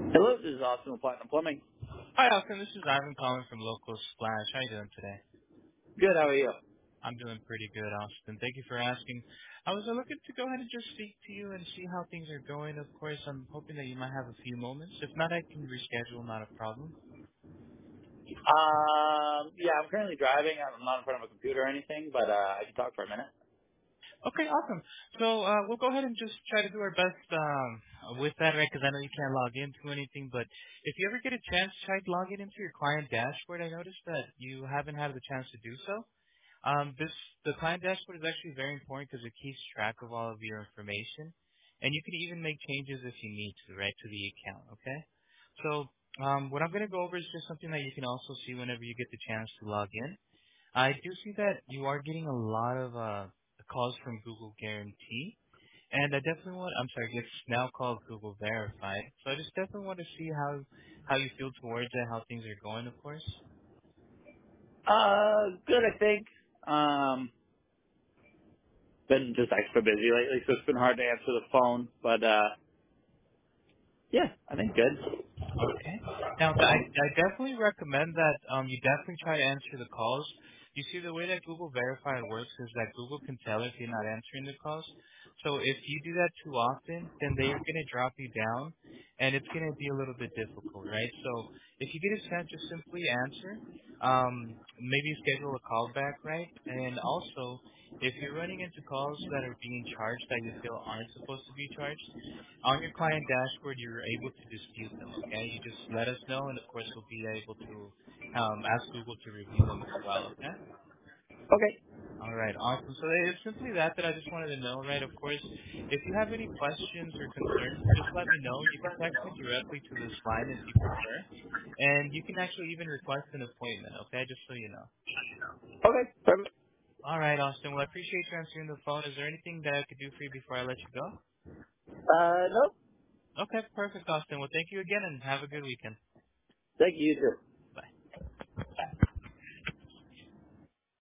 Hello, this is Austin with Platinum Plumbing. Hi, Austin. This is Ivan calling from Local Splash. How you doing today? Good, how are you? I'm doing pretty good, Austin. Thank you for asking. I was looking to go ahead and just speak to you and see how things are going. Of course, I'm hoping that you might have a few moments. If not, I can reschedule. Not a problem. Yeah, I'm currently driving. I'm not in front of a computer or anything, but I can talk for a minute. Okay, awesome. So we'll go ahead and just try to do our best with that, right? Because I know you can't log into anything, but if you ever get a chance, try logging into your client dashboard. I noticed that you haven't had the chance to do so. The client dashboard is actually very important because it keeps track of all of your information, and you can even make changes if you need to, right, to the account. Okay. So what I'm going to go over is just something that you can also see whenever you get the chance to log in. I do see that you are getting a lot of calls from Google Guarantee, and I definitely want. I'm sorry, it's now called Google Verified. So I just definitely want to see how you feel towards it, how things are going, of course. Good, I think. Been just extra busy lately, so it's been hard to answer the phone, but yeah, I think good. Okay. Now, I definitely recommend that you definitely try to answer the calls. You see, the way that Google Verified works is that Google can tell if you're not answering the calls. So if you do that too often, then they're going to drop you down, and it's going to be a little bit difficult, right? So if you get a chance, just simply answer. Maybe schedule a call back, right? And also, if you're running into calls that are being charged that you feel aren't supposed to be charged, on your client dashboard, you're able to dispute them, okay? You just let us know, and of course, we'll be able to ask Google to review them as well, okay? Okay. All right, awesome. So it's simply that I just wanted to know, right? Of course, if you have any questions or concerns, just let me know. You can text me directly to this line if you prefer, and you can actually even request an appointment, okay? Just so you know. Okay, perfect. All right, Austin. Well, I appreciate you answering the phone. Is there anything that I could do for you before I let you go? No, Okay, perfect, Austin. Well, thank you again, and have a good weekend. thank you, you too.